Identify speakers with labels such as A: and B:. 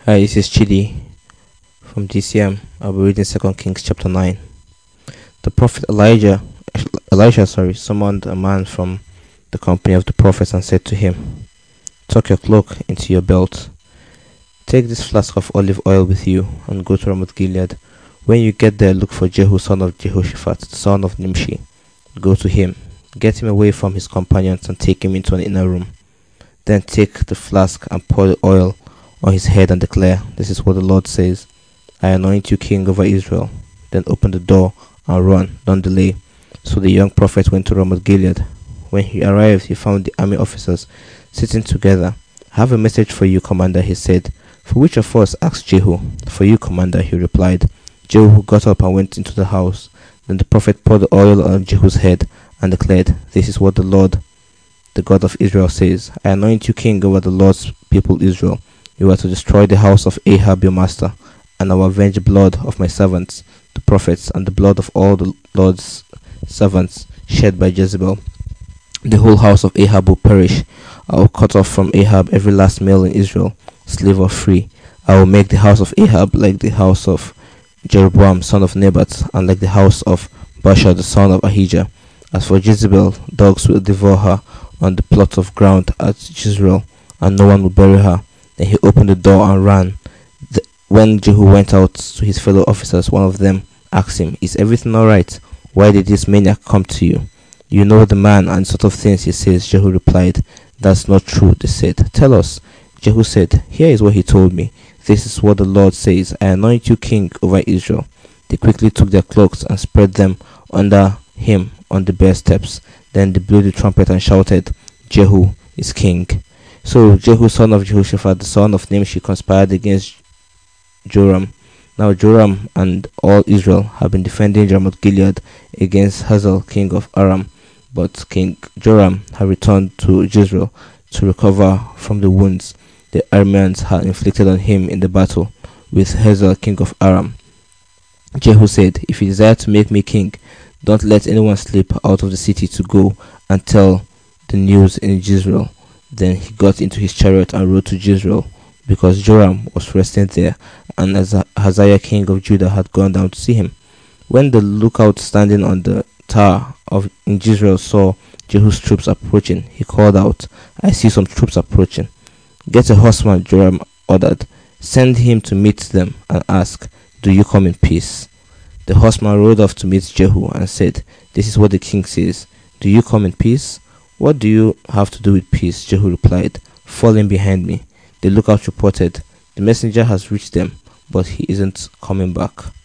A: Hi, this is Chidi from DCM. I'll be reading 2 Kings chapter 9. The prophet Elisha, summoned a man from the company of the prophets and said to him, "Tuck your cloak into your belt. Take this flask of olive oil with you and go to Ramoth Gilead. When you get there, look for Jehu, son of Jehoshaphat, son of Nimshi. Go to him, get him away from his companions and take him into an inner room. Then take the flask and pour the oil on his head and declare, 'This is what the Lord says. I anoint you king over Israel.' Then open the door and run, don't delay." So the young prophet went to Ramoth Gilead. When he arrived, he found the army officers sitting together. "I have a message for you, commander," he said. "For which of us?" asked Jehu. "For you, commander," he replied. Jehu got up and went into the house. Then the prophet poured the oil on Jehu's head and declared, "This is what the Lord, the God of Israel, says. I anoint you king over the Lord's people Israel. You are to destroy the house of Ahab your master, and I will avenge the blood of my servants, the prophets, and the blood of all the Lord's servants shed by Jezebel. The whole house of Ahab will perish. I will cut off from Ahab every last male in Israel, slave or free. I will make the house of Ahab like the house of Jeroboam son of Nebat, and like the house of Baasha the son of Ahijah. As for Jezebel, dogs will devour her on the plot of ground at Jezreel, and no one will bury her." Then he opened the door and ran. When Jehu went out to his fellow officers, one of them asked him, "Is everything all right? Why did this maniac come to you?" "You know the man and sort of things he says," Jehu replied. "That's not true," they said. "Tell us." Jehu said, "Here is what he told me. This is what the Lord says. I anoint you king over Israel." They quickly took their cloaks and spread them under him on the bare steps. Then they blew the trumpet and shouted, "Jehu is king." So Jehu, son of Jehoshaphat, the son of Nimshi, conspired against Joram. Now Joram and all Israel have been defending Ramoth Gilead against Hazael, king of Aram. But King Joram had returned to Jezreel to recover from the wounds the Arameans had inflicted on him in the battle with Hazael, king of Aram. Jehu said, "If you desire to make me king, don't let anyone slip out of the city to go and tell the news in Jezreel." Then he got into his chariot and rode to Jezreel, because Joram was resting there, and Hazael king of Judah had gone down to see him. When the lookout standing on the tower in Jezreel saw Jehu's troops approaching, he called out, "I see some troops approaching." "Get a horseman," Joram ordered. "Send him to meet them and ask, 'Do you come in peace?'" The horseman rode off to meet Jehu and said, "This is what the king says. Do you come in peace?" "What do you have to do with peace?" Jehu replied. "Fall in behind me." The lookout reported, "The messenger has reached them, but he isn't coming back."